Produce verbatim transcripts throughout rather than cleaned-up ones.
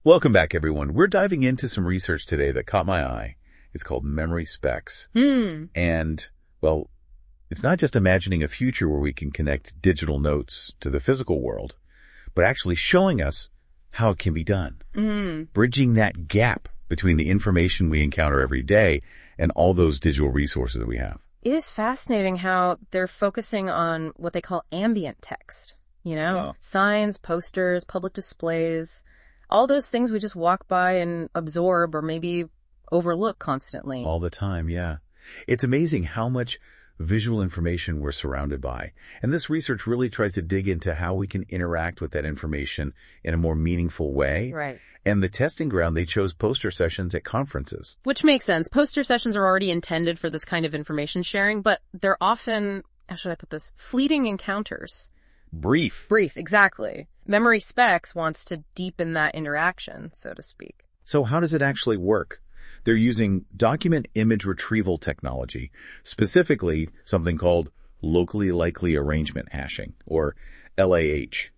Welcome back, everyone. We're diving into some research today that caught my eye. It's called Memory Specs. Hmm. And, well, it's not just imagining a future where we can connect digital notes to the physical world, but actually showing us how it can be done. Mm. Bridging that gap between the information we encounter every day and all those digital resources that we have. It is fascinating how they're focusing on what they call ambient text. You know, Oh. signs, posters, public displays, all those things we just walk by and absorb or maybe overlook constantly. All the time, yeah. It's amazing how much visual information we're surrounded by. And this research really tries to dig into how we can interact with that information in a more meaningful way. Right. And the testing ground, they chose poster sessions at conferences. Which makes sense. Poster sessions are already intended for this kind of information sharing, but they're often, how should I put this, fleeting encounters. Brief. Brief, exactly. Memory Specs wants to deepen that interaction, so to speak. So how does it actually work? They're using document image retrieval technology, specifically something called locally likely arrangement hashing, or L A H.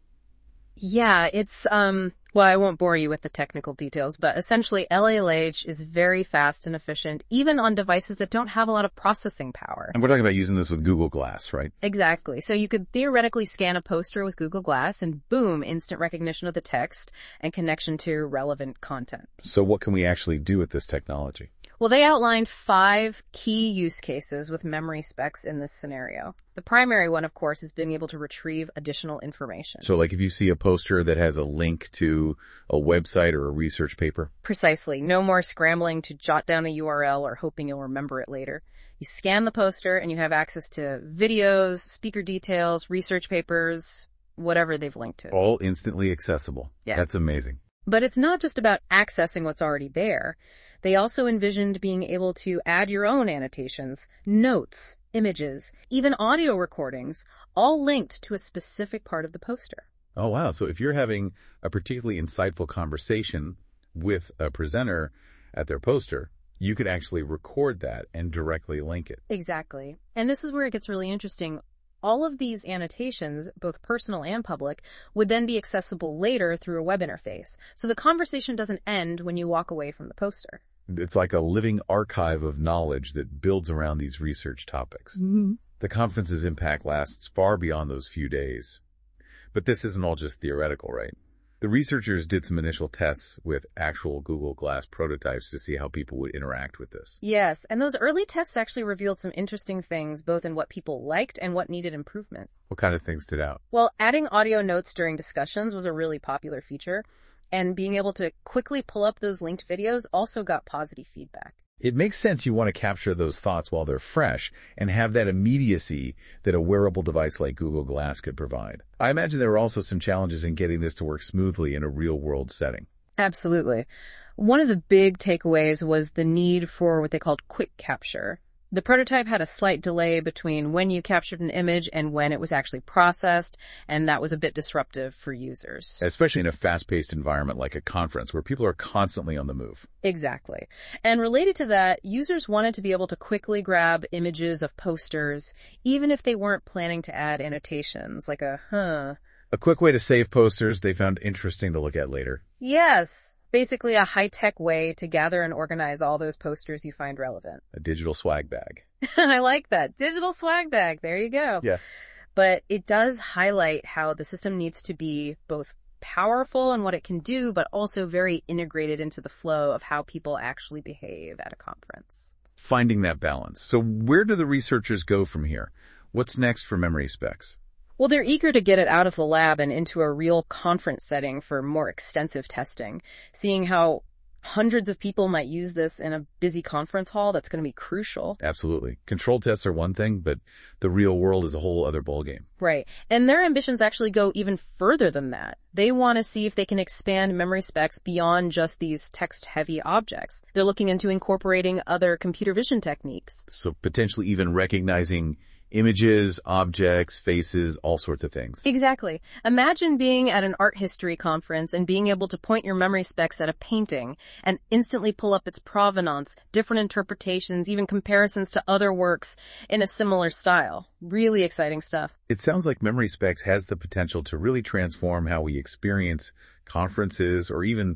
Yeah, it's, um, well, I won't bore you with the technical details, but essentially L A H is very fast and efficient, even on devices that don't have a lot of processing power. And we're talking about using this with Google Glass, right? Exactly. So you could theoretically scan a poster with Google Glass and boom, instant recognition of the text and connection to relevant content. So what can we actually do with this technology? Well, they outlined five key use cases with Memory Specs in this scenario. The primary one, of course, is being able to retrieve additional information. So like if you see a poster that has a link to a website or a research paper? Precisely. No more scrambling to jot down a U R L or hoping you'll remember it later. You scan the poster and you have access to videos, speaker details, research papers, whatever they've linked to. All instantly accessible. Yeah. That's amazing. But it's not just about accessing what's already there. They also envisioned being able to add your own annotations, notes, images, even audio recordings, all linked to a specific part of the poster. Oh, wow. So if you're having a particularly insightful conversation with a presenter at their poster, you could actually record that and directly link it. Exactly. And this is where it gets really interesting. All of these annotations, both personal and public, would then be accessible later through a web interface. So the conversation doesn't end when you walk away from the poster. It's like a living archive of knowledge that builds around these research topics. Mm-hmm. The conference's impact lasts far beyond those few days. But this isn't all just theoretical, right? The researchers did some initial tests with actual Google Glass prototypes to see how people would interact with this. Yes, and those early tests actually revealed some interesting things, both in what people liked and what needed improvement. What kind of things stood out? Well, adding audio notes during discussions was a really popular feature, and being able to quickly pull up those linked videos also got positive feedback. It makes sense you want to capture those thoughts while they're fresh and have that immediacy that a wearable device like Google Glass could provide. I imagine there were also some challenges in getting this to work smoothly in a real-world setting. Absolutely. One of the big takeaways was the need for what they called quick capture. The prototype had a slight delay between when you captured an image and when it was actually processed, and that was a bit disruptive for users. Especially in a fast-paced environment like a conference where people are constantly on the move. Exactly. And related to that, users wanted to be able to quickly grab images of posters, even if they weren't planning to add annotations, like a, huh. A quick way to save posters they found interesting to look at later. Yes. Basically a high-tech way to gather and organize all those posters you find relevant. A digital swag bag. I like that. Digital swag bag. There you go. Yeah. But it does highlight how the system needs to be both powerful in what it can do, but also very integrated into the flow of how people actually behave at a conference. Finding that balance. So where do the researchers go from here? What's next for Memory Specs? Well, they're eager to get it out of the lab and into a real conference setting for more extensive testing. Seeing how hundreds of people might use this in a busy conference hall, that's going to be crucial. Absolutely. Control tests are one thing, but the real world is a whole other ballgame. Right. And their ambitions actually go even further than that. They want to see if they can expand Memory Specs beyond just these text-heavy objects. They're looking into incorporating other computer vision techniques. So potentially even recognizing images, objects, faces, all sorts of things. Exactly. Imagine being at an art history conference and being able to point your Memory Specs at a painting and instantly pull up its provenance, different interpretations, even comparisons to other works in a similar style. Really exciting stuff. It sounds like Memory Specs has the potential to really transform how we experience conferences or even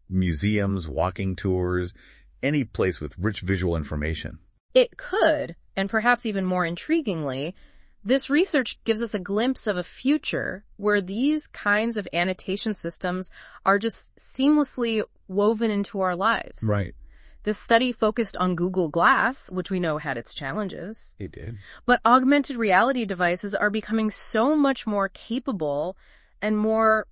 museums, walking tours, any place with rich visual information. It could, and perhaps even more intriguingly, this research gives us a glimpse of a future where these kinds of annotation systems are just seamlessly woven into our lives. Right. This study focused on Google Glass, which we know had its challenges. It did. But augmented reality devices are becoming so much more capable and more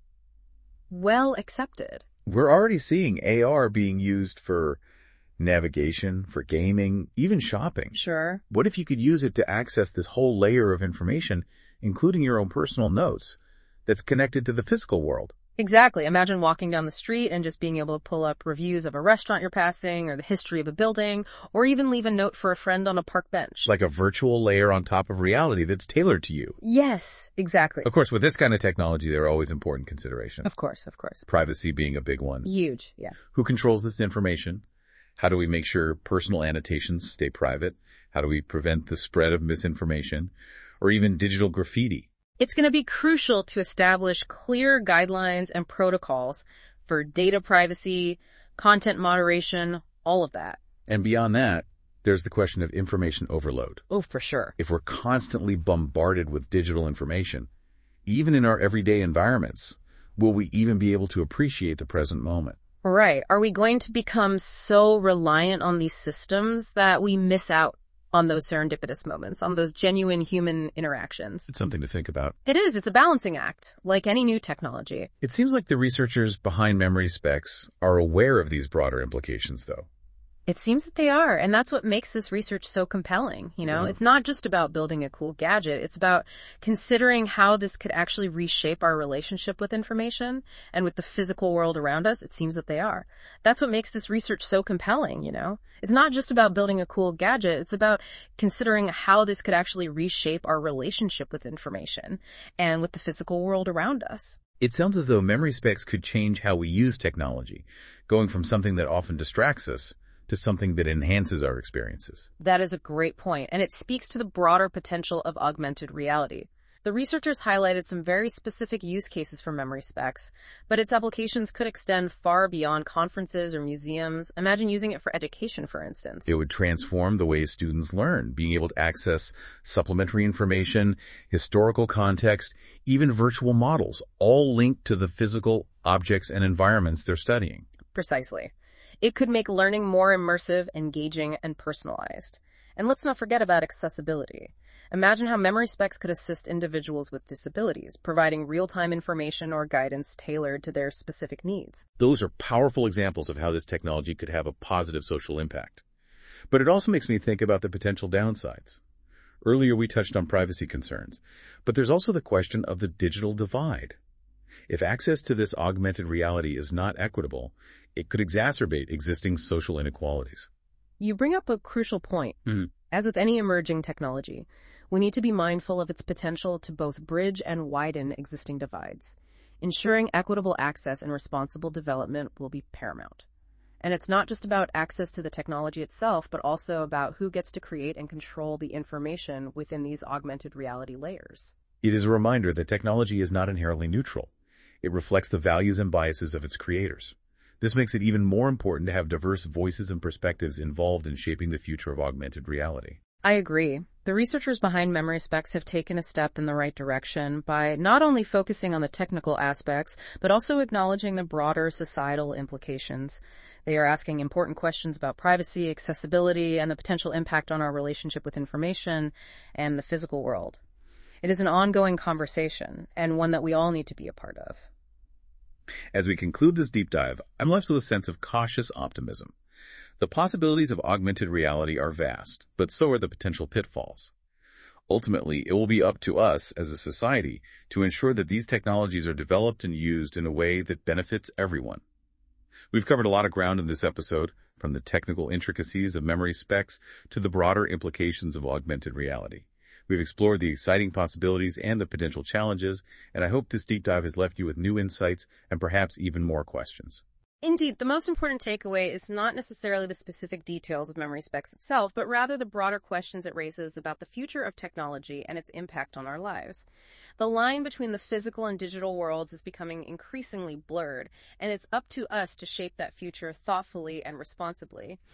well accepted. We're already seeing A R being used for navigation, for gaming, even shopping. Sure. What if you could use it to access this whole layer of information, including your own personal notes, that's connected to the physical world? Exactly. Imagine walking down the street and just being able to pull up reviews of a restaurant you're passing or the history of a building, or even leave a note for a friend on a park bench. Like a virtual layer on top of reality that's tailored to you. Yes, exactly. Of course, with this kind of technology, there are always important considerations. Of course, of course. Privacy being a big one. Huge, yeah. Who controls this information? How do we make sure personal annotations stay private? How do we prevent the spread of misinformation or even digital graffiti? It's going to be crucial to establish clear guidelines and protocols for data privacy, content moderation, all of that. And beyond that, there's the question of information overload. Oh, for sure. If we're constantly bombarded with digital information, even in our everyday environments, will we even be able to appreciate the present moment? Right. Are we going to become so reliant on these systems that we miss out on those serendipitous moments, on those genuine human interactions? It's something to think about. It is. It's a balancing act, like any new technology. It seems like the researchers behind memory specs are aware of these broader implications, though. It seems that they are, and that's what makes this research so compelling, you know? Yeah. It's not just about building a cool gadget, it's about considering how this could actually reshape our relationship with information and with the physical world around us. It seems that they are. That's what makes this research so compelling, you know? It's not just about building a cool gadget, it's about considering how this could actually reshape our relationship with information and with the physical world around us. It sounds as though memory specs could change how we use technology, going from something that often distracts us to something that enhances our experiences. That is a great point, and it speaks to the broader potential of augmented reality. The researchers highlighted some very specific use cases for memory specs, but its applications could extend far beyond conferences or museums. Imagine using it for education, for instance. It would transform the way students learn, being able to access supplementary information, historical context, even virtual models, all linked to the physical objects and environments they're studying. Precisely. It could make learning more immersive, engaging, and personalized. And let's not forget about accessibility. Imagine how memory specs could assist individuals with disabilities, providing real-time information or guidance tailored to their specific needs. Those are powerful examples of how this technology could have a positive social impact. But it also makes me think about the potential downsides. Earlier we touched on privacy concerns, but there's also the question of the digital divide. If access to this augmented reality is not equitable, it could exacerbate existing social inequalities. You bring up a crucial point. Mm-hmm. As with any emerging technology, we need to be mindful of its potential to both bridge and widen existing divides. Ensuring equitable access and responsible development will be paramount. And it's not just about access to the technology itself, but also about who gets to create and control the information within these augmented reality layers. It is a reminder that technology is not inherently neutral. It reflects the values and biases of its creators. This makes it even more important to have diverse voices and perspectives involved in shaping the future of augmented reality. I agree. The researchers behind memory specs have taken a step in the right direction by not only focusing on the technical aspects, but also acknowledging the broader societal implications. They are asking important questions about privacy, accessibility, and the potential impact on our relationship with information and the physical world. It is an ongoing conversation, and one that we all need to be a part of. As we conclude this deep dive, I'm left with a sense of cautious optimism. The possibilities of augmented reality are vast, but so are the potential pitfalls. Ultimately, it will be up to us as a society to ensure that these technologies are developed and used in a way that benefits everyone. We've covered a lot of ground in this episode, from the technical intricacies of memory specs to the broader implications of augmented reality. We've explored the exciting possibilities and the potential challenges, and I hope this deep dive has left you with new insights and perhaps even more questions. Indeed, the most important takeaway is not necessarily the specific details of memory specs itself, but rather the broader questions it raises about the future of technology and its impact on our lives. The line between the physical and digital worlds is becoming increasingly blurred, and it's up to us to shape that future thoughtfully and responsibly.